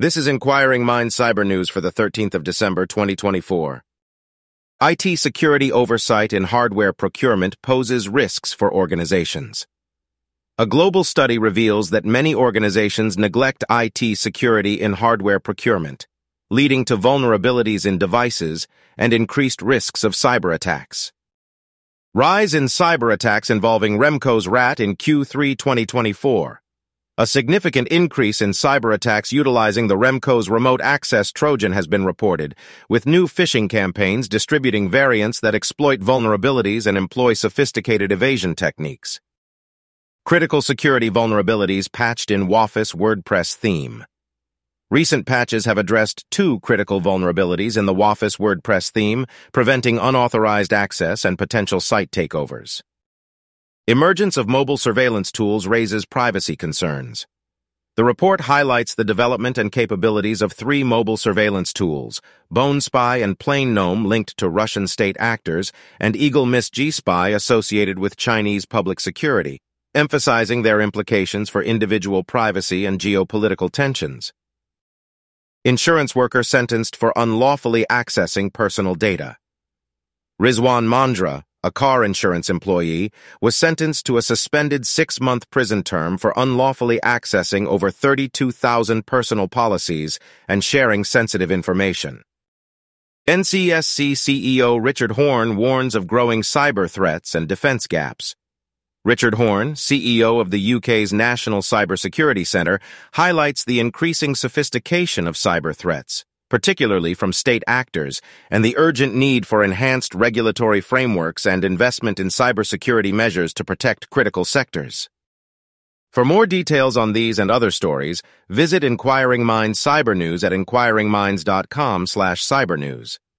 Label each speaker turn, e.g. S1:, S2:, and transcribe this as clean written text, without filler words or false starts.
S1: This is Inquiring Minds Cyber News for the 13th of December 2024. IT security oversight in hardware procurement poses risks for organizations. A global study reveals that many organizations neglect IT security in hardware procurement, leading to vulnerabilities in devices and increased risks of cyber attacks. Rise in cyber attacks involving Remco's RAT in Q3 2024. A significant increase in cyber attacks utilizing the Remco's remote access Trojan has been reported, with new phishing campaigns distributing variants that exploit vulnerabilities and employ sophisticated evasion techniques. Critical security vulnerabilities patched in Woffice WordPress theme. Recent patches have addressed two critical vulnerabilities in the Woffice WordPress theme, preventing unauthorized access and potential site takeovers. Emergence of mobile surveillance tools raises privacy concerns. The report highlights the development and capabilities of three mobile surveillance tools, BoneSpy and PlainGnome linked to Russian state actors, and Eagle-Miss G-Spy associated with Chinese public security, emphasizing their implications for individual privacy and geopolitical tensions. Insurance worker sentenced for unlawfully accessing personal data. Rizwan Mandra, a car insurance employee, was sentenced to a suspended 6-month prison term for unlawfully accessing over 32,000 personal policies and sharing sensitive information. NCSC CEO Richard Horne warns of growing cyber threats and defense gaps. Richard Horne, CEO of the UK's National Cybersecurity Centre, highlights the increasing sophistication of cyber threats, particularly from state actors, and the urgent need for enhanced regulatory frameworks and investment in cybersecurity measures to protect critical sectors. For more details on these and other stories, visit Inquiring Minds Cyber News at inquiringminds.com/cybernews.